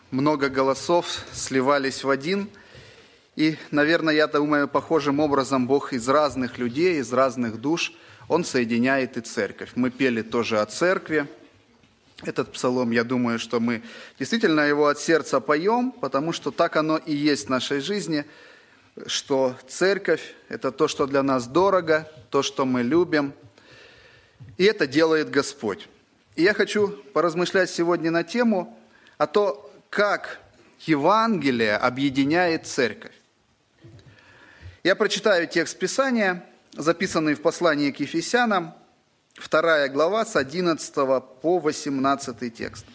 много голосов сливались в один. И, наверное, я думаю, похожим образом Бог из разных людей, из разных душ, Он соединяет и церковь. Мы пели тоже о церкви. Этот псалом, я думаю, что мы действительно его от сердца поем, потому что так оно и есть в нашей жизни, что церковь – это то, что для нас дорого, то, что мы любим, и это делает Господь. И я хочу поразмышлять сегодня на тему о том, как Евангелие объединяет церковь. Я прочитаю текст Писания, записанный в послании к Ефесянам, 2 глава с 11 по 18 текст.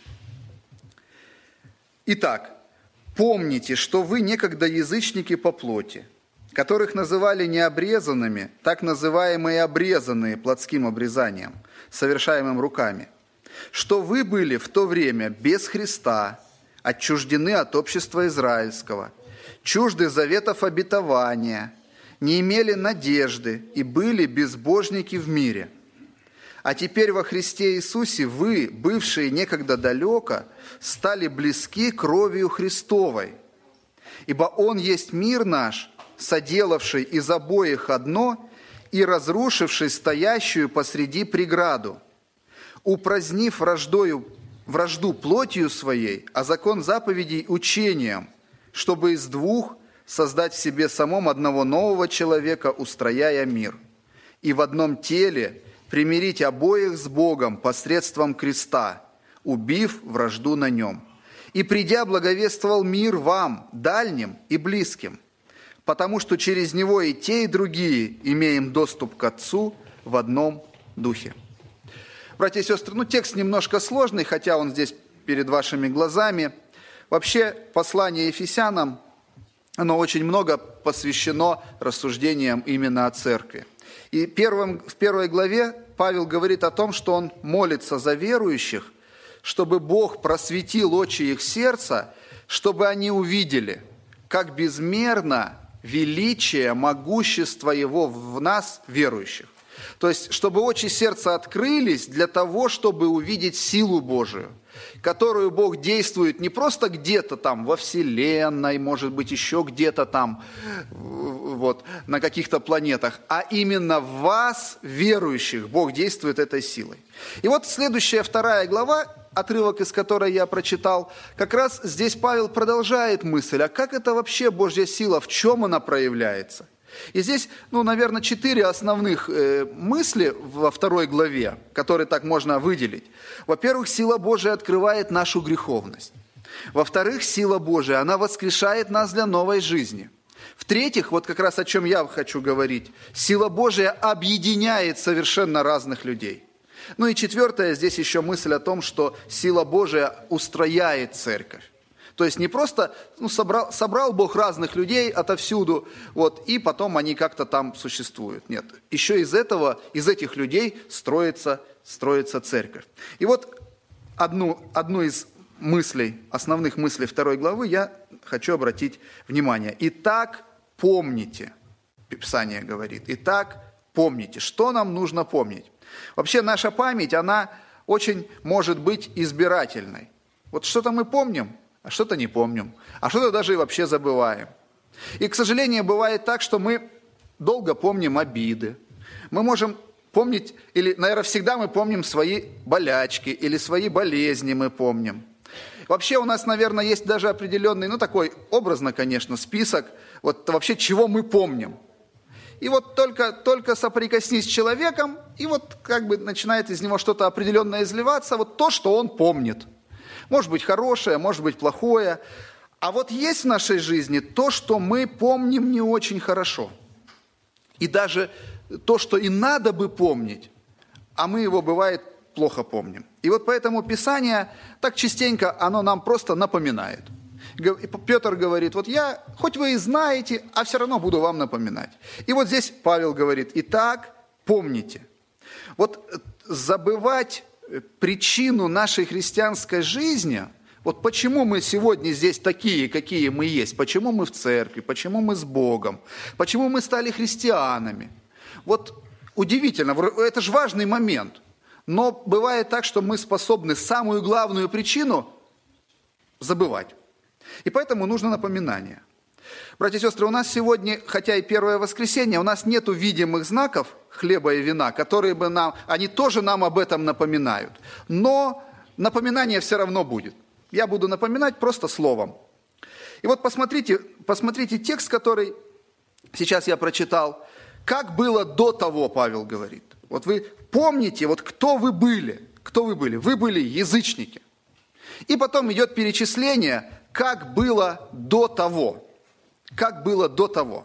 Итак, помните, что вы некогда язычники по плоти, которых называли необрезанными, так называемые обрезанные плотским обрезанием, совершаемым руками, что вы были в то время без Христа, отчуждены от общества израильского, чужды заветов обетования, не имели надежды и были безбожники в мире. А теперь во Христе Иисусе вы, бывшие некогда далеко, стали близки кровью Христовой. Ибо Он есть мир наш, соделавший из обоих одно и разрушивший стоящую посреди преграду, упразднив вражду плотью своей, а закон заповедей учением, чтобы из двух создать в себе самом одного нового человека, устрояя мир, и в одном теле примирить обоих с Богом посредством креста, убив вражду на нем. И придя, благовествовал мир вам, дальним и близким, потому что через него и те, и другие имеем доступ к Отцу в одном духе. Братья и сестры, текст немножко сложный, хотя он здесь перед вашими глазами. Вообще, послание Ефесянам, оно очень много посвящено рассуждениям именно о церкви. И в первой главе Павел говорит о том, что он молится за верующих, чтобы Бог просветил очи их сердца, чтобы они увидели, как безмерно величие, могущество Его в нас, верующих. То есть, чтобы очи сердца открылись для того, чтобы увидеть силу Божию, которую Бог действует не просто где-то там во Вселенной, может быть, еще где-то там, на каких-то планетах, а именно в вас, верующих, Бог действует этой силой. И вот следующая 2 глава, отрывок из которой я прочитал, как раз здесь Павел продолжает мысль, а как это вообще Божья сила, в чем она проявляется? И здесь, наверное, 4 основных мысли во 2 главе, которые так можно выделить. Во-первых, сила Божия открывает нашу греховность. Во-вторых, сила Божия, она воскрешает нас для новой жизни. В-третьих, вот как раз о чем я хочу говорить, сила Божия объединяет совершенно разных людей. И четвертое, здесь еще мысль о том, что сила Божия устрояет церковь. То есть не просто собрал Бог разных людей отовсюду, и потом они как-то там существуют. Нет, еще из этих людей строится церковь. И вот одну из мыслей, основных мыслей 2 главы я хочу обратить внимание. Итак, помните, Писание говорит, итак, помните, что нам нужно помнить. Вообще наша память, она очень может быть избирательной. Вот что-то мы помним, а что-то не помним, а что-то даже и вообще забываем. И, к сожалению, бывает так, что мы долго помним обиды. Мы можем помнить, или, наверное, всегда мы помним свои болячки, или свои болезни мы помним. Вообще у нас, наверное, есть даже определенный, такой образно, конечно, список, вообще чего мы помним. И только соприкоснись с человеком, и начинает из него что-то определенное изливаться, то, что он помнит. Может быть хорошее, может быть плохое. А есть в нашей жизни то, что мы помним не очень хорошо. И даже то, что и надо бы помнить, а мы его, бывает, плохо помним. И поэтому Писание так частенько, оно нам просто напоминает. Петр говорит, хоть вы и знаете, а все равно буду вам напоминать. И здесь Павел говорит, итак, помните. Забывать причину нашей христианской жизни, почему мы сегодня здесь такие, какие мы есть, почему мы в церкви, почему мы с Богом, почему мы стали христианами. Удивительно, это же важный момент. Но бывает так, что мы способны самую главную причину забывать. И поэтому нужно напоминание. Братья и сестры, у нас сегодня, хотя и первое воскресенье, у нас нету видимых знаков хлеба и вина, которые бы они тоже нам об этом напоминают. Но напоминание все равно будет. Я буду напоминать просто словом. И вот посмотрите текст, который сейчас я прочитал. Как было до того, Павел говорит. Вот вы помните, вот кто вы были? Кто вы были? Вы были язычники. И потом идет перечисление, как было до того. Как было до того.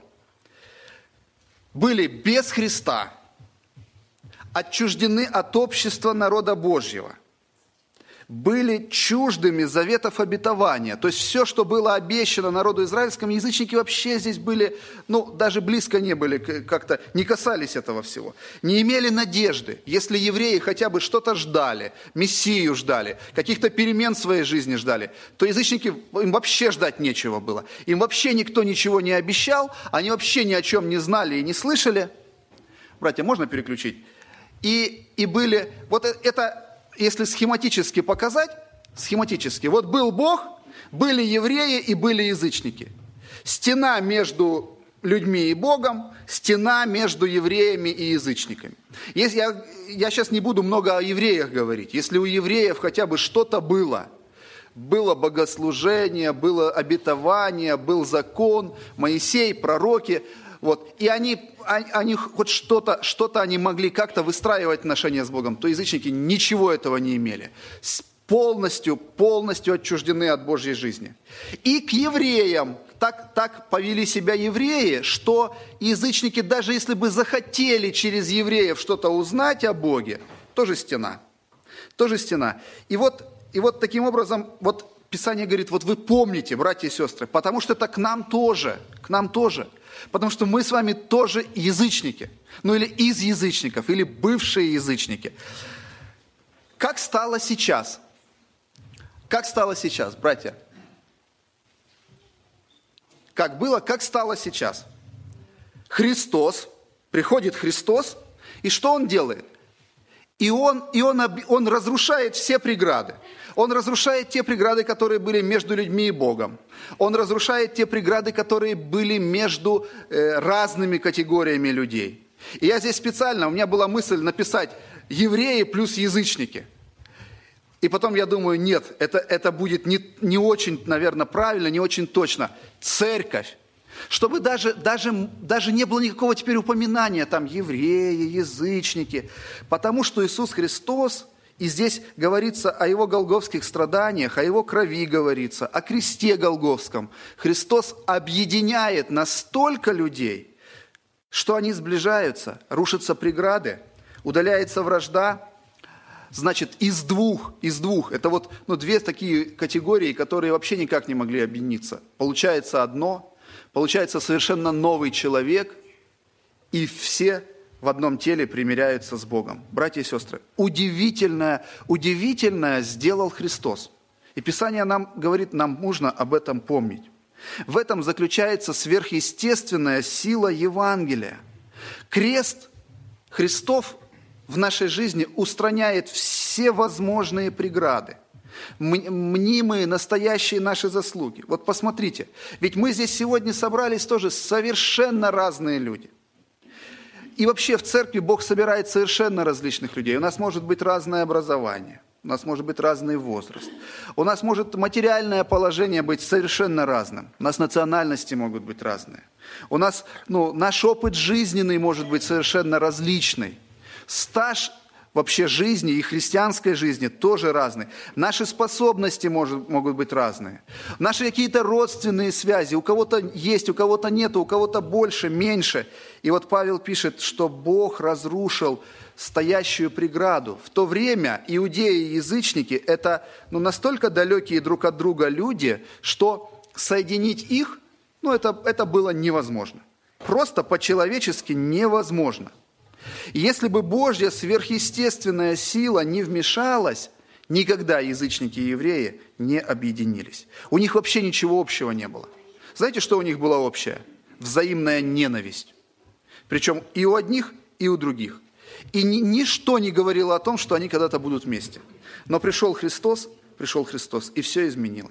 Были без Христа, отчуждены от общества народа Божьего, были чуждыми заветов обетования. То есть все, что было обещано народу израильскому, язычники вообще здесь были, даже близко не были, как-то не касались этого всего. Не имели надежды. Если евреи хотя бы что-то ждали, Мессию ждали, каких-то перемен в своей жизни ждали, то язычники, им вообще ждать нечего было. Им вообще никто ничего не обещал, они вообще ни о чем не знали и не слышали. Братья, можно переключить? И были, вот это... Если схематически показать, вот был Бог, были евреи и были язычники. Стена между людьми и Богом, стена между евреями и язычниками. Если я сейчас не буду много о евреях говорить. Если у евреев хотя бы что-то было богослужение, было обетование, был закон, Моисей, пророки, и они хоть что-то они могли как-то выстраивать отношения с Богом, то язычники ничего этого не имели. Полностью отчуждены от Божьей жизни. И к евреям так повели себя евреи, что язычники, даже если бы захотели через евреев что-то узнать о Боге, тоже стена. И вот таким образом, Писание говорит, вы помните, братья и сестры, потому что это к нам тоже. Потому что мы с вами тоже язычники. Или из язычников, или бывшие язычники. Как стало сейчас? Братья? Как было, как стало сейчас? Приходит Христос, и что Он делает? И он разрушает все преграды. Он разрушает те преграды, которые были между людьми и Богом. Он разрушает те преграды, которые были между разными категориями людей. И я здесь специально, у меня была мысль написать евреи плюс язычники. И потом я думаю, нет, это будет не очень, наверное, правильно, не очень точно. Церковь. Чтобы даже не было никакого теперь упоминания, там, евреи, язычники. Потому что Иисус Христос, и здесь говорится о Его голгофских страданиях, о Его крови говорится, о кресте голгофском. Христос объединяет настолько людей, что они сближаются, рушатся преграды, удаляется вражда. Значит, из двух, это две такие категории, которые вообще никак не могли объединиться. Получается одно. Получается совершенно новый человек, и все в одном теле примиряются с Богом. Братья и сестры, удивительное сделал Христос. И Писание нам говорит, нам нужно об этом помнить. В этом заключается сверхъестественная сила Евангелия. Крест Христов в нашей жизни устраняет все возможные преграды. Мнимые, настоящие наши заслуги. Вот посмотрите, ведь мы здесь сегодня собрались тоже совершенно разные люди. И вообще в церкви Бог собирает совершенно различных людей. У нас может быть разное образование, у нас может быть разный возраст, у нас может материальное положение быть совершенно разным, у нас национальности могут быть разные, у нас наш опыт жизненный может быть совершенно различный, стаж вообще жизни и христианской жизни тоже разные. Наши способности могут быть разные. Наши какие-то родственные связи. У кого-то есть, у кого-то нет, у кого-то больше, меньше. И вот Павел пишет, что Бог разрушил стоящую преграду. В то время иудеи и язычники – это настолько далекие друг от друга люди, что соединить их, это было невозможно. Просто по-человечески невозможно. И если бы Божья сверхъестественная сила не вмешалась, никогда язычники и евреи не объединились. У них вообще ничего общего не было. Знаете, что у них было общее? Взаимная ненависть. Причем и у одних, и у других. И ничто не говорило о том, что они когда-то будут вместе. Но пришел Христос, и все изменилось.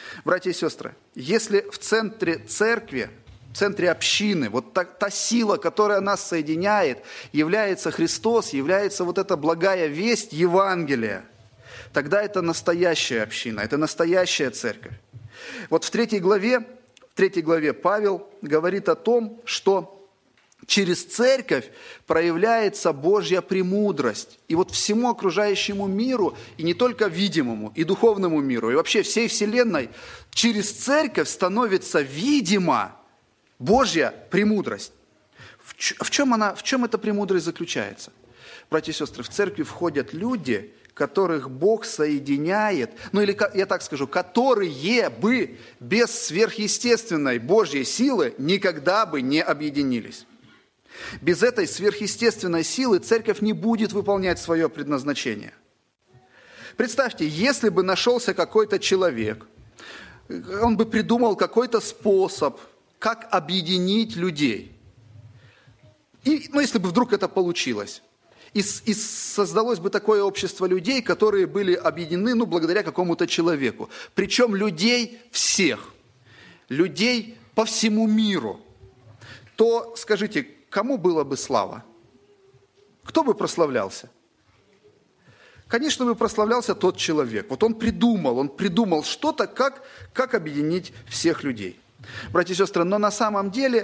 Братья и сестры, если в центре церкви, в центре общины, вот та сила, которая нас соединяет, является Христос, является вот эта благая весть Евангелия, тогда это настоящая община, это настоящая церковь. Вот в 3 главе Павел говорит о том, что через церковь проявляется Божья премудрость. И вот всему окружающему миру, и не только видимому, и духовному миру, и вообще всей вселенной, через церковь становится видима Божья премудрость. В чем эта премудрость заключается? Братья и сестры, в церкви входят люди, которых Бог соединяет, или я так скажу, которые бы без сверхъестественной Божьей силы никогда бы не объединились. Без этой сверхъестественной силы церковь не будет выполнять свое предназначение. Представьте, если бы нашелся какой-то человек, он бы придумал какой-то способ, как объединить людей. Если бы вдруг это получилось, и создалось бы такое общество людей, которые были объединены благодаря какому-то человеку. Причем людей всех, людей по всему миру. То скажите, кому было бы слава? Кто бы прославлялся? Конечно, бы прославлялся тот человек. Вот он придумал что-то, как объединить всех людей. Братья и сестры, но на самом деле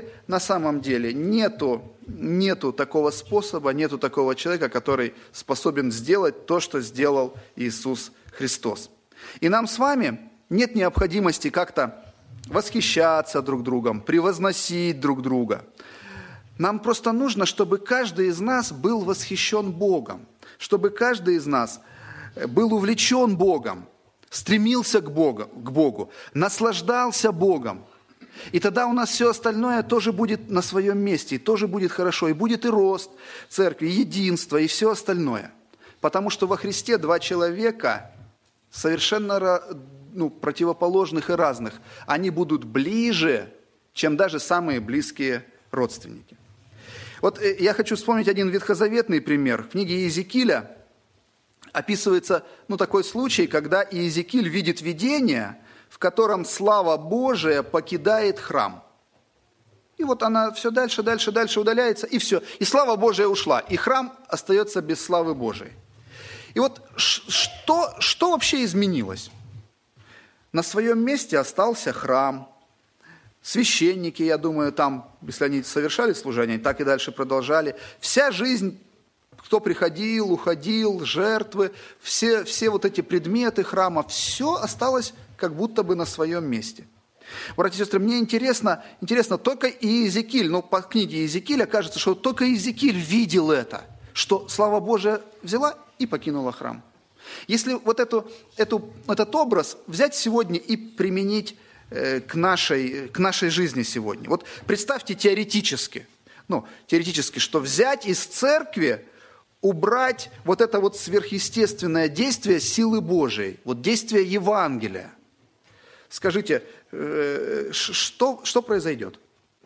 нету такого способа, нету такого человека, который способен сделать то, что сделал Иисус Христос. И нам с вами нет необходимости как-то восхищаться друг другом, превозносить друг друга. Нам просто нужно, чтобы каждый из нас был восхищен Богом, чтобы каждый из нас был увлечен Богом, стремился к Богу, наслаждался Богом. И тогда у нас все остальное тоже будет на своем месте, и тоже будет хорошо, и будет и рост церкви, и единство, и все остальное. Потому что во Христе два человека совершенно противоположных и разных, они будут ближе, чем даже самые близкие родственники. Вот я хочу вспомнить один ветхозаветный пример. В книге Иезекииля описывается такой случай, когда Иезекииль видит видение, в котором слава Божия покидает храм. И вот она все дальше удаляется, и все. И слава Божия ушла, и храм остается без славы Божией. И вот что вообще изменилось? На своем месте остался храм. Священники, я думаю, там, если они совершали служение, так и дальше продолжали. Вся жизнь, кто приходил, уходил, жертвы, все вот эти предметы храма, все осталось как будто бы на своем месте. Братья и сестры, мне интересно, только Иезекииль, по книге Иезекииля кажется, что только Иезекииль видел это, что слава Божия взяла и покинула храм. Если вот этот образ взять сегодня и применить к нашей жизни сегодня. Вот представьте теоретически, что взять из церкви, убрать вот это вот сверхъестественное действие силы Божией, вот действие Евангелия. Скажите, что произойдет?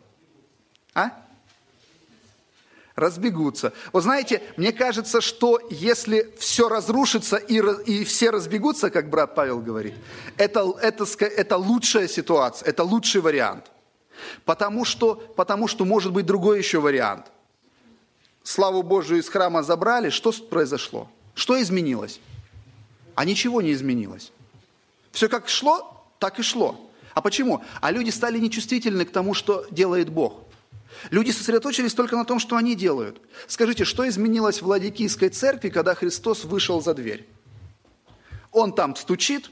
Разбегутся. Вот знаете, мне кажется, что если все разрушится и все разбегутся, как брат Павел говорит, это лучшая ситуация, это лучший вариант. Потому что может быть другой еще вариант. Славу Божию из храма забрали, что произошло? Что изменилось? А ничего не изменилось. Все как шло, так и шло. А почему? А люди стали нечувствительны к тому, что делает Бог. Люди сосредоточились только на том, что они делают. Скажите, что изменилось в Ладикийской церкви, когда Христос вышел за дверь? Он там стучит,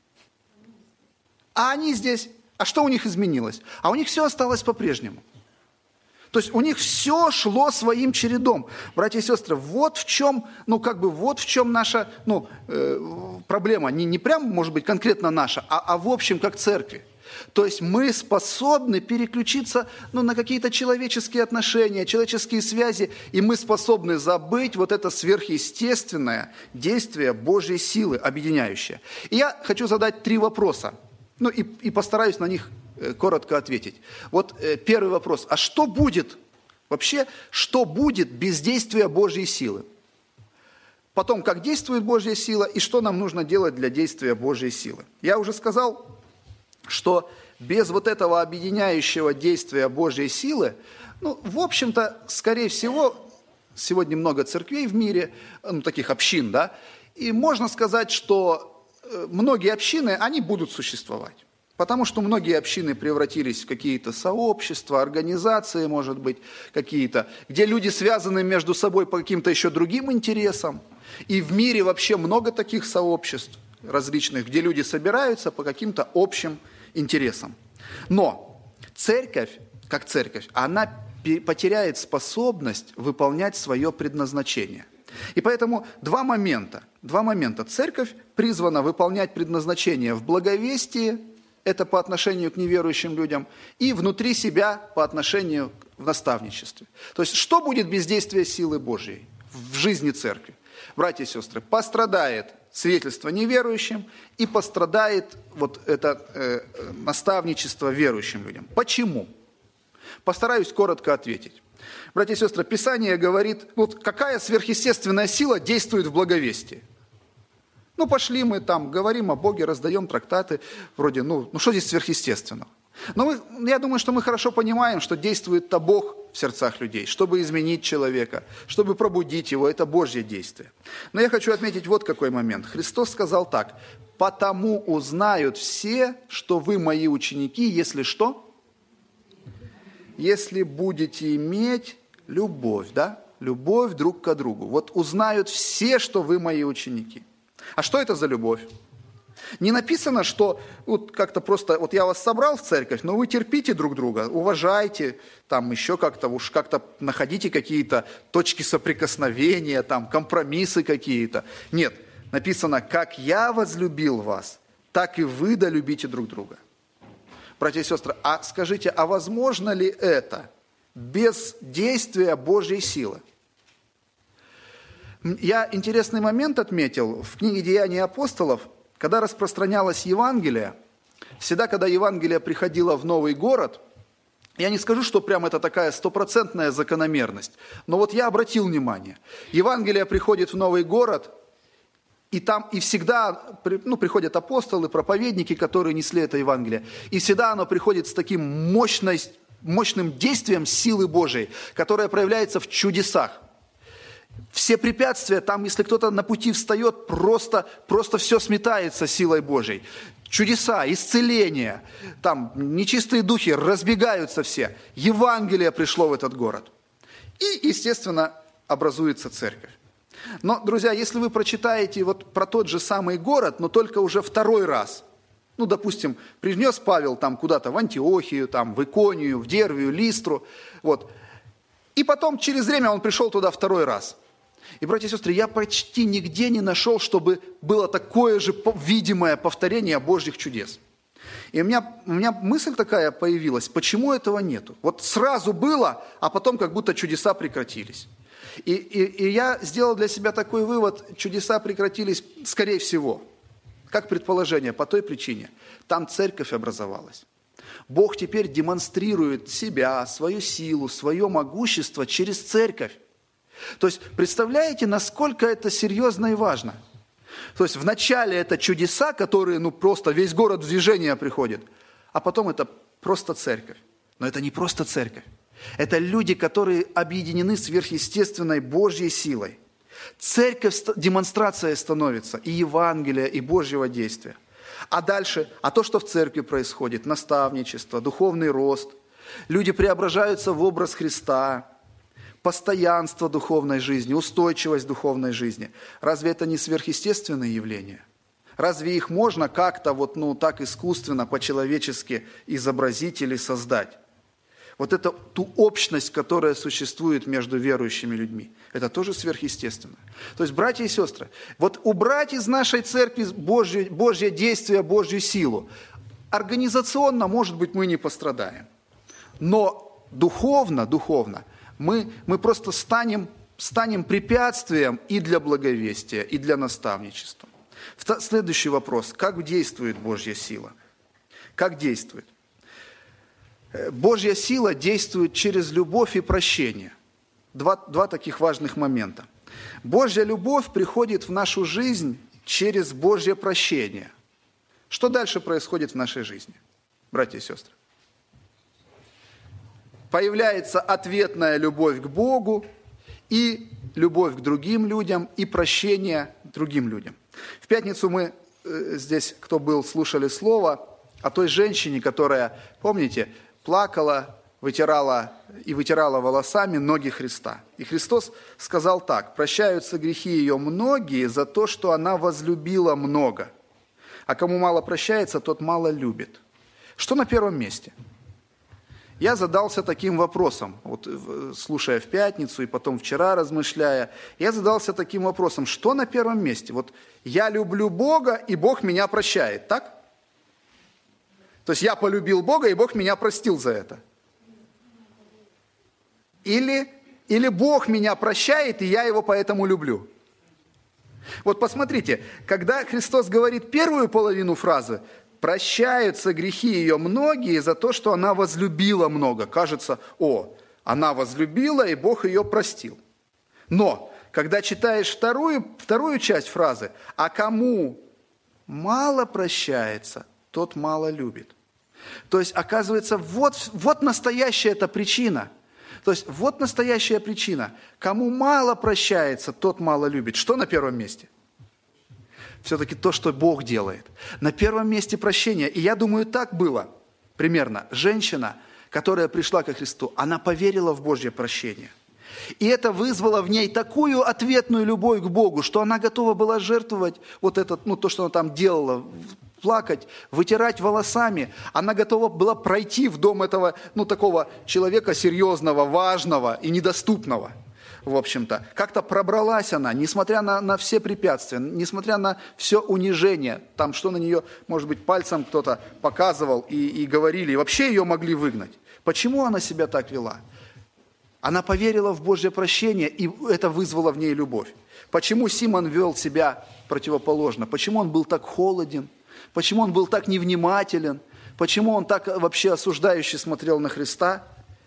а они здесь. А что у них изменилось? А у них все осталось по-прежнему. То есть у них все шло своим чередом. Братья и сестры, вот в чем наша проблема. Не прям, может быть, конкретно наша, а в общем, как церкви. То есть мы способны переключиться на какие-то человеческие отношения, человеческие связи, и мы способны забыть вот это сверхъестественное действие Божьей силы, объединяющее. И я хочу задать 3 вопроса, и постараюсь на них коротко ответить. Вот первый вопрос. А что будет без действия Божьей силы? Потом, как действует Божья сила и что нам нужно делать для действия Божьей силы? Я уже сказал, что без вот этого объединяющего действия Божьей силы, в общем-то, скорее всего, сегодня много церквей в мире, таких общин, да, и можно сказать, что многие общины, они будут существовать. Потому что многие общины превратились в какие-то сообщества, организации, может быть, какие-то, где люди связаны между собой по каким-то еще другим интересам. И в мире вообще много таких сообществ различных, где люди собираются по каким-то общим интересам. Но церковь, как церковь, она потеряет способность выполнять свое предназначение. И поэтому два момента. Церковь призвана выполнять предназначение в благовестии, это по отношению к неверующим людям, и внутри себя по отношению к наставничеству. То есть, что будет без действия силы Божьей в жизни церкви? Братья и сестры, пострадает свидетельство неверующим и пострадает вот это наставничество верующим людям. Почему? Постараюсь коротко ответить. Братья и сестры, Писание говорит, какая сверхъестественная сила действует в благовестии? Пошли мы там, говорим о Боге, раздаем трактаты, вроде, что здесь сверхъестественного? Но я думаю, что мы хорошо понимаем, что действует-то Бог в сердцах людей, чтобы изменить человека, чтобы пробудить его, это Божье действие. Но я хочу отметить вот какой момент. Христос сказал так: «Потому узнают все, что вы мои ученики, если что? Если будете иметь любовь, да? Любовь друг к другу. Вот узнают все, что вы мои ученики». А что это за любовь? Не написано, что как-то просто, я вас собрал в церковь, но вы терпите друг друга, уважайте, там еще как-то, находите какие-то точки соприкосновения, там компромиссы какие-то. Нет, написано, как я возлюбил вас, так и вы долюбите друг друга. Братья и сестры, а скажите, а возможно ли это без действия Божьей силы? Я интересный момент отметил в книге «Деяния апостолов», когда распространялось Евангелие, всегда, когда Евангелие приходило в новый город, я не скажу, что прям это такая стопроцентная закономерность, но я обратил внимание, Евангелие приходит в новый город, и там и всегда приходят апостолы, проповедники, которые несли это Евангелие, и всегда оно приходит с таким мощным действием силы Божией, которая проявляется в чудесах. Все препятствия, там, если кто-то на пути встает, просто все сметается силой Божией. Чудеса, исцеления, там нечистые духи разбегаются все. Евангелие пришло в этот город. И, естественно, образуется церковь. Но, друзья, если вы прочитаете про тот же самый город, но только уже второй раз, допустим, принес Павел там куда-то в Антиохию, там, в Иконию, в Дервию, Листру, и потом через время он пришел туда второй раз. И, братья и сестры, я почти нигде не нашел, чтобы было такое же видимое повторение Божьих чудес. И у меня мысль такая появилась, почему этого нету? Сразу было, а потом как будто чудеса прекратились. И я сделал для себя такой вывод, чудеса прекратились, скорее всего, как предположение, по той причине, там церковь образовалась. Бог теперь демонстрирует себя, свою силу, свое могущество через церковь. То есть, представляете, насколько это серьезно и важно? То есть, вначале это чудеса, которые, просто весь город в движение приходит, а потом это просто церковь. Но это не просто церковь. Это люди, которые объединены сверхъестественной Божьей силой. Церковь демонстрацией становится и Евангелия, и Божьего действия. А дальше, то, что в церкви происходит, наставничество, духовный рост, люди преображаются в образ Христа, постоянство духовной жизни, устойчивость духовной жизни. Разве это не сверхъестественные явления? Разве их можно как-то так искусственно, по-человечески изобразить или создать? Ту общность, которая существует между верующими людьми, это тоже сверхъестественно. То есть, братья и сестры, убрать из нашей церкви Божье действие, Божью силу, организационно, может быть, мы не пострадаем. Но духовно, мы просто станем препятствием и для благовестия, и для наставничества. Следующий вопрос. Как действует Божья сила? Как действует? Божья сила действует через любовь и прощение. Два таких важных момента. Божья любовь приходит в нашу жизнь через Божье прощение. Что дальше происходит в нашей жизни? братья и сестры. Появляется ответная любовь к Богу и любовь к другим людям, и прощение другим людям. В пятницу мы здесь, кто был, слушали слово о той женщине, которая, помните, плакала, вытирала волосами ноги Христа. И Христос сказал так: прощаются грехи ее многие за то, что она возлюбила много. А кому мало прощается, тот мало любит. Что на первом месте? Я задался таким вопросом, вот слушая в пятницу и потом вчера размышляя, я задался таким вопросом: что на первом месте? Вот я люблю Бога, и Бог меня прощает, так? То есть я полюбил Бога, и Бог меня простил за это. Или Бог меня прощает, и я Его поэтому люблю. Вот посмотрите, когда Христос говорит первую половину фразы, прощаются грехи ее многие за то, что она возлюбила много. Кажется, она возлюбила, и Бог ее простил. Но, когда читаешь вторую часть фразы, а кому мало прощается, тот мало любит. То есть, оказывается, вот настоящая эта причина. То есть, вот настоящая причина. Кому мало прощается, тот мало любит. Что на первом месте? Все-таки то, что Бог делает. На первом месте прощение. И я думаю, так было примерно. Женщина, которая пришла ко Христу, она поверила в Божье прощение. И это вызвало в ней такую ответную любовь к Богу, что она готова была жертвовать то, что она там делала, плакать, вытирать волосами. Она готова была пройти в дом этого, такого человека серьезного, важного и недоступного. В общем-то, как-то пробралась она, несмотря на все препятствия, несмотря на все унижение, там, что на нее, может быть, пальцем кто-то показывал и говорили, и вообще ее могли выгнать. Почему она себя так вела? Она поверила в Божье прощение, и это вызвало в ней любовь. Почему Симон вел себя противоположно? Почему он был так холоден? Почему он был так невнимателен? Почему он так вообще осуждающе смотрел на Христа?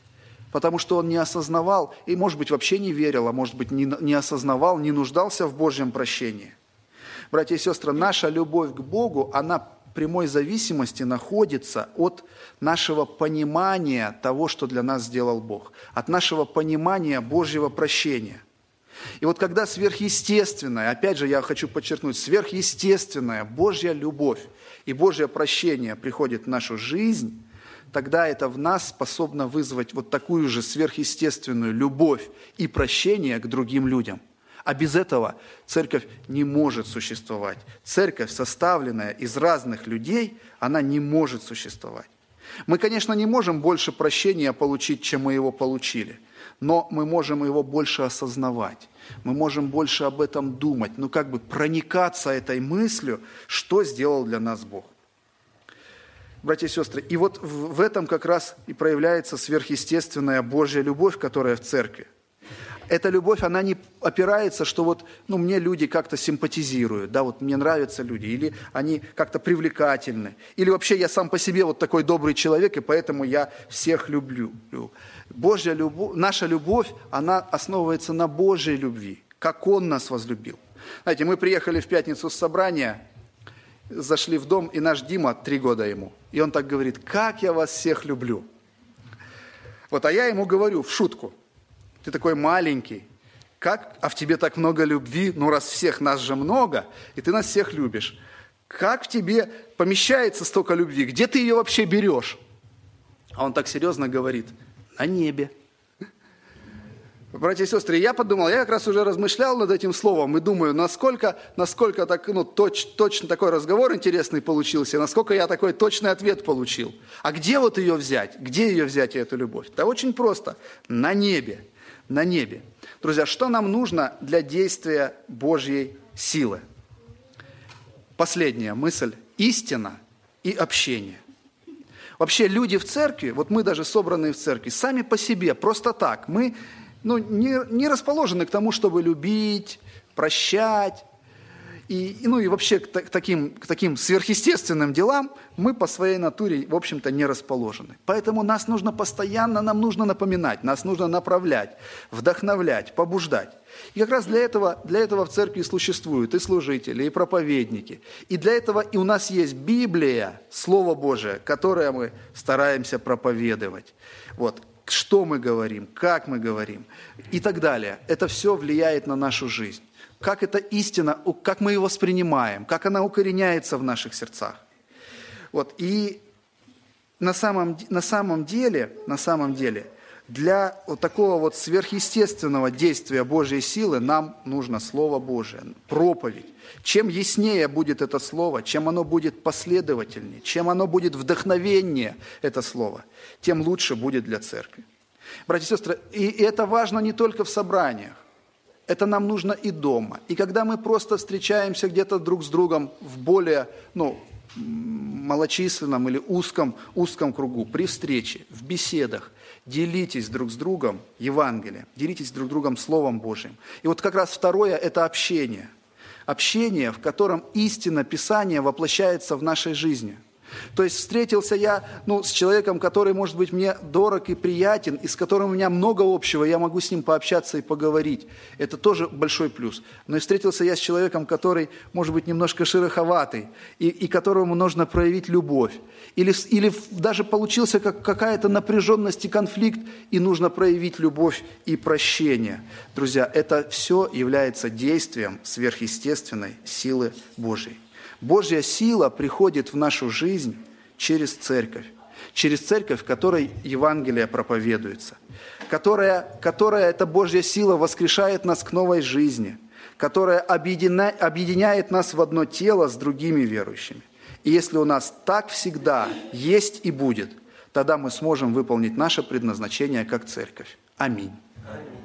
Потому что он не осознавал, и, может быть, вообще не верил, а может быть, не осознавал, не нуждался в Божьем прощении. Братья и сестры, наша любовь к Богу, она в прямой зависимости находится от нашего понимания того, что для нас сделал Бог, от нашего понимания Божьего прощения. И вот когда сверхъестественная, опять же я хочу подчеркнуть, сверхъестественная Божья любовь и Божье прощение приходит в нашу жизнь, тогда это в нас способно вызвать вот такую же сверхъестественную любовь и прощение к другим людям. А без этого церковь не может существовать. Церковь, составленная из разных людей, она не может существовать. Мы, конечно, не можем больше прощения получить, чем мы его получили, но мы можем его больше осознавать. Мы можем больше об этом думать, проникаться этой мыслью, что сделал для нас Бог. Братья и сестры, и вот в этом как раз и проявляется сверхъестественная Божья любовь, которая в церкви. Эта любовь, она не опирается, что мне люди как-то симпатизируют, мне нравятся люди, или они как-то привлекательны, или вообще я сам по себе такой добрый человек, и поэтому я всех люблю. Божья любовь, наша любовь, она основывается на Божьей любви, как Он нас возлюбил. Знаете, мы приехали в пятницу с собрания, зашли в дом, и наш Дима, 3 года ему, и он так говорит: как я вас всех люблю. А я ему говорю в шутку: ты такой маленький, а в тебе так много любви, раз всех нас же много, и ты нас всех любишь. Как в тебе помещается столько любви? Где ты ее вообще берешь? А он так серьезно говорит: на небе. Братья и сестры, я подумал, я как раз уже размышлял над этим словом и думаю, насколько так, точно такой разговор интересный получился, насколько я такой точный ответ получил. А где ее взять? Где ее взять, эту любовь? Да очень просто. На небе. На небе. Друзья, что нам нужно для действия Божьей силы? Последняя мысль. Истина и общение. Вообще люди в церкви, мы даже собранные в церкви, сами по себе, просто так, мы не расположены к тому, чтобы любить, прощать. И вообще к таким сверхъестественным делам мы по своей натуре, в общем-то, не расположены. Поэтому нам нужно напоминать, нас нужно направлять, вдохновлять, побуждать. И как раз для этого в церкви существуют и служители, и проповедники. И для этого и у нас есть Библия, Слово Божие, которое мы стараемся проповедовать. Вот. Что мы говорим, как мы говорим и так далее. Это все влияет на нашу жизнь. Как эта истина, как мы ее воспринимаем, как она укореняется в наших сердцах. Вот. И на самом деле, для вот такого вот сверхъестественного действия Божьей силы нам нужно Слово Божие, проповедь. Чем яснее будет это Слово, чем оно будет последовательнее, чем оно будет вдохновеннее, это Слово, тем лучше будет для церкви. Братья и сестры, и это важно не только в собраниях, это нам нужно и дома. И когда мы просто встречаемся где-то друг с другом в более, малочисленном или узком кругу, при встрече, в беседах, делитесь друг с другом Евангелием, делитесь друг с другом Словом Божьим. И вот как раз второе – это общение. Общение, в котором истина Писания воплощается в нашей жизни. То есть встретился я с человеком, который, может быть, мне дорог и приятен, и с которым у меня много общего, я могу с ним пообщаться и поговорить. Это тоже большой плюс. Но и встретился я с человеком, который, может быть, немножко шероховатый, и которому нужно проявить любовь. Или даже получился какая-то напряженность и конфликт, и нужно проявить любовь и прощение. Друзья, это все является действием сверхъестественной силы Божьей. Божья сила приходит в нашу жизнь через церковь, в которой Евангелие проповедуется, которая эта Божья сила воскрешает нас к новой жизни, которая объединяет нас в одно тело с другими верующими. И если у нас так всегда есть и будет, тогда мы сможем выполнить наше предназначение как церковь. Аминь.